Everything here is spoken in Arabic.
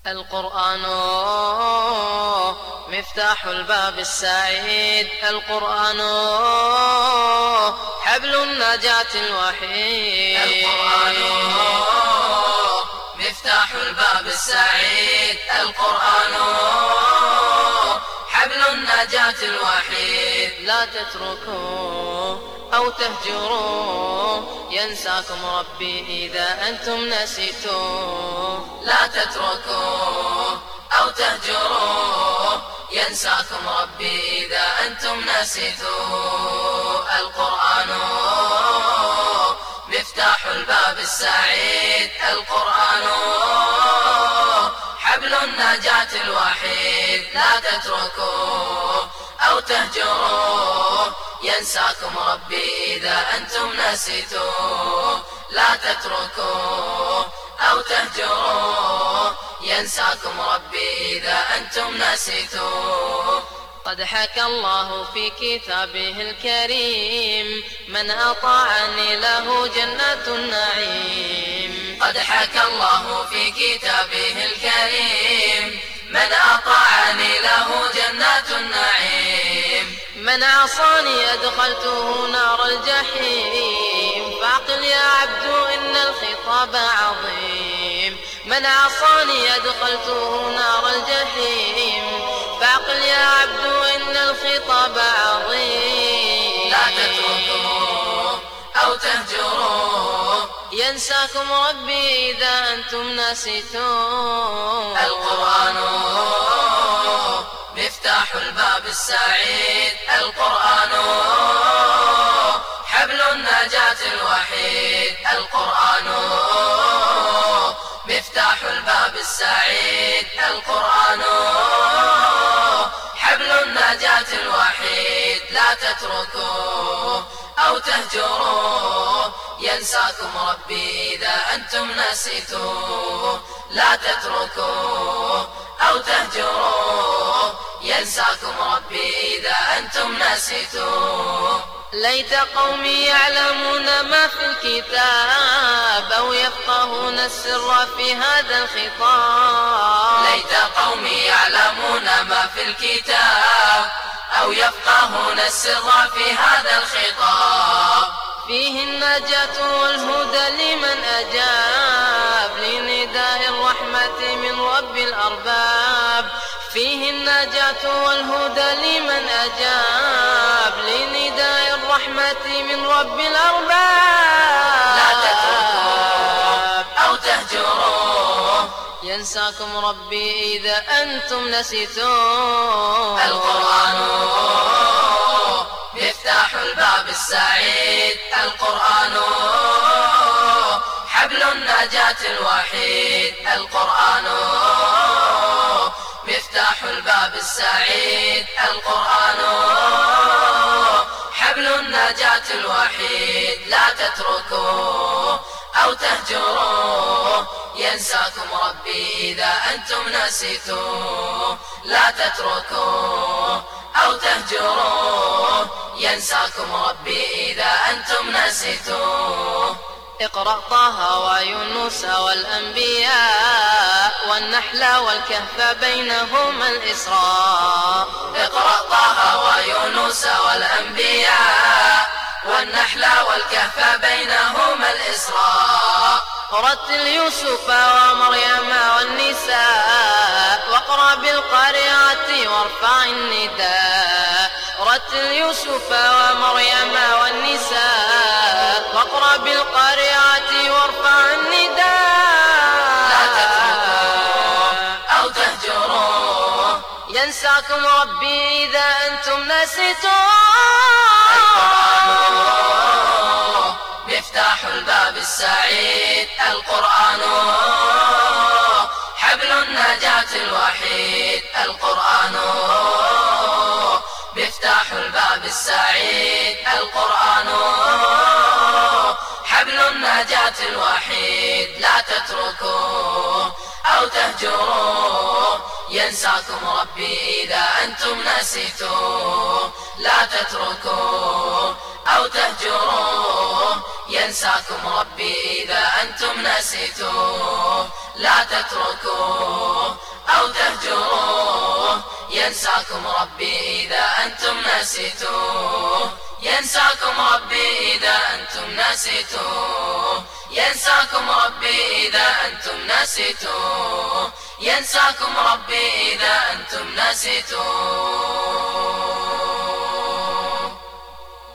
القرآن مفتاح الباب السعيد، القرآن حبل النجاة الوحيد. القرآن مفتاح الباب السعيد، القرآن حبل النجاة الوحيد. لا تتركوه أو تهجروه ينساكم ربي إذا أنتم نسيتوه. لا تتركوه أو تهجروه ينساكم ربي إذا أنتم نسيتوه. القرآن مفتاح الباب السعيد، القرآن حبل النجاة الوحيد. لا تتركوه أو تهجروه ينساكم ربي إذا أنتم نسيتوه. لا تتركوه أو تهجروه ينساكم ربي إذا أنتم نسيتوه. قد حكى الله في كتابه الكريم من أطاعني له جنات النعيم. قد حكى الله في كتابه الكريم من أطاعني له جنات النعيم. من عصاني أدخلته نار الجحيم فاعقل يا عبد إن الخطاب عظيم. من عصاني أدخلته نار الجحيم فاعقل يا عبد إن الخطاب عظيم. لا تتركوه أو تهجروه ينساكم ربي إذا أنتم نسيتوه. القرآن مفتاح الباب السعيد، القرآن حبل النجاة الوحيد. القرآن مفتاح الباب السعيد، القرآن حبل النجاة الوحيد. لا تتركوه أو تهجروه ينساكم ربي إذا أنتم نسيتوه. لا تتركوه أو تهجروه ينساكم ربي إذا أنتم نسيتوه. ليت قومي يعلمون ما في الكتاب أو يفقهون السر في هذا الخطاب. ليت قومي يعلمون ما في الكتاب أو يفقهون السر في هذا الخطاب. فيه النجاة والهدى لمن أجاب لنداء الرحمة من رب الأرباب. فيه النجاة والهدى لمن أجاب لنداء الرحمة من رب الأرباب. لا تتركوه أو تهجروه ينساكم ربي إذا أنتم نسيتوه. القرآن مفتاح الباب السعيد، القرآن حبل النجاة الوحيد. القرآن مفتاح الباب السعيد، القرآن حبل النجاة الوحيد. لا تتركوه أو تهجروه ينساكم ربي إذا أنتم نسيتوه. لا تتركوه أو تهجروه ينساكم ربي إذا أنتم نسيتوه. اقرأ طه ويونس والأنبياء والنحل والكهف بينهما الإسراء. اقرأ طه ويونس والأنبياء والنحل والكهف بينهما الإسراء. رتل يوسف ومريم والنساء واقرأ بالقارعة وارفع النداء. رتل يوسف ومريم والنساء واقرأ بالقارعة وارفع النداء. لا تتركوه أو تهجروه ينساكم ربي إذا أنتم نسيتوه. مفتاح الباب السعيد، القرآن حبل النجاة الوحيد. القرآن مفتاح الباب السعيد، القرآن حبل النجاة الوحيد. لا تتركوه أو تهجروه ينساكم ربي إذا أنتم نسيتوه. لا تتركوه أو تهجروه ينساكم ربي إذا أنتم نسيتوه. لا تتركوه أو تهجروه، ينساكم ربي إذا أنتم نسيتوه، ينساكم ربي إذا أنتم نسيتوه، ينساكم ربي إذا أنتم نسيتوه، ينساكم ربي إذا أنتم نسيتوه.